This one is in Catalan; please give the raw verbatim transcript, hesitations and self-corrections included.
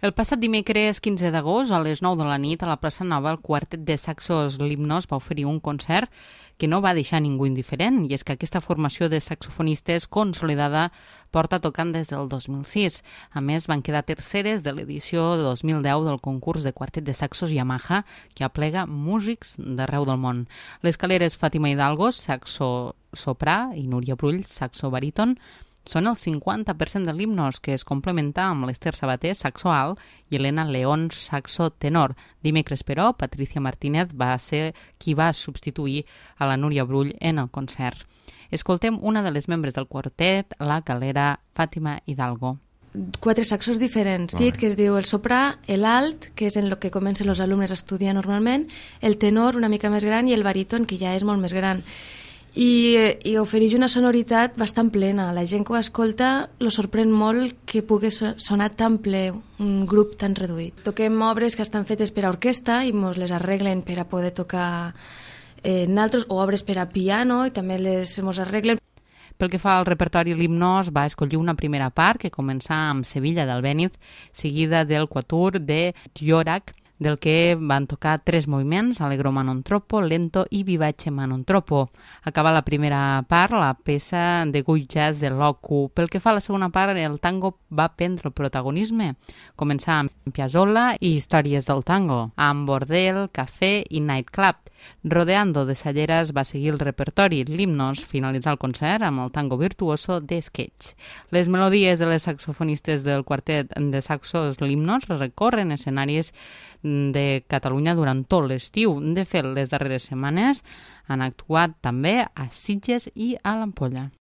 El passat dimecres quinze d'agost, a les nou de la nit, a la plaça Nova, el quartet de saxos Limnos va oferir un concert que no va deixar ningú indiferent, i és que aquesta formació de saxofonistes consolidada porta tocant des del dos mil sis. A més, van quedar terceres de l'edició de dos mil deu del concurs de quartet de saxos Yamaha, que aplega músics d'arreu del món. Les caleres Fàtima Hidalgo, saxo soprà, i Núria Brull, saxo baríton, són el cinquanta per cent de l'Himnos, que es complementa amb l'Ester Sabater, saxo alt, i Helena León, saxo tenor. Dimecres, però, Patricia Martínez va ser qui va substituir a la Núria Brull en el concert. Escoltem una de les membres del quartet, la calera Fàtima Hidalgo. Quatre saxos diferents, dit, que es diu el soprà, l'alt, que és en el que comencen els alumnes a estudiar normalment, el tenor, una mica més gran, i el baríton, que ja és molt més gran. I, i ofereix una sonoritat bastant plena. La gent que ho escolta lo sorprèn molt que pugui sonar tan ple un grup tan reduït. Toquem obres que estan fetes per a orquestra i ens les arreglen per a poder tocar eh, naltros, o obres per a piano i també les ens arreglen. Pel que fa al repertori, l'Himnos va escollir una primera part que comença amb Sevilla d'Albéniz, seguida del Quatuor de Dvořák, del que van tocar tres moviments, Allegro ma non troppo, Lento i Vivace ma non troppo. Acaba la primera part, la peça de Guy Jazz de Locu. Pel que fa a la segona part, el tango va prendre el protagonisme. Començà amb Piazzolla i històries del tango, amb Bordel, Cafè i Nightclub. Rodeando de Salleras va seguir el repertori. L'Himnos finalitzà el concert amb el tango virtuoso de Sketch. Les melodies de les saxofonistes del quartet de saxos L'Himnos recorren escenaris de Catalunya durant tot l'estiu. De fet, les darreres setmanes han actuat també a Sitges i a l'Ampolla.